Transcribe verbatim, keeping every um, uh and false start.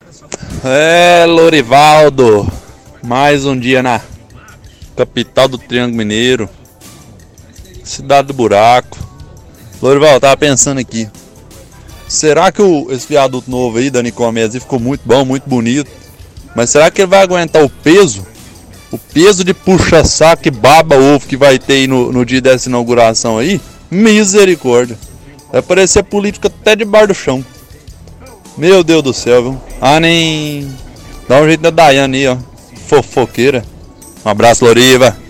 É, Lorivaldo, mais um dia na capital do Triângulo Mineiro, cidade do buraco. Lorivaldo, tava pensando aqui, será que o, esse viaduto novo aí da Nicomese ficou muito bom, muito bonito, mas será que ele vai aguentar o peso? O peso de puxa-saco e baba-ovo que vai ter aí no, no dia dessa inauguração aí? Misericórdia, vai parecer política até debaixo do chão. Meu Deus do céu, viu? Ah, nem... Dá um jeito da Daiane aí, ó. Fofoqueira. Um abraço, Loriva.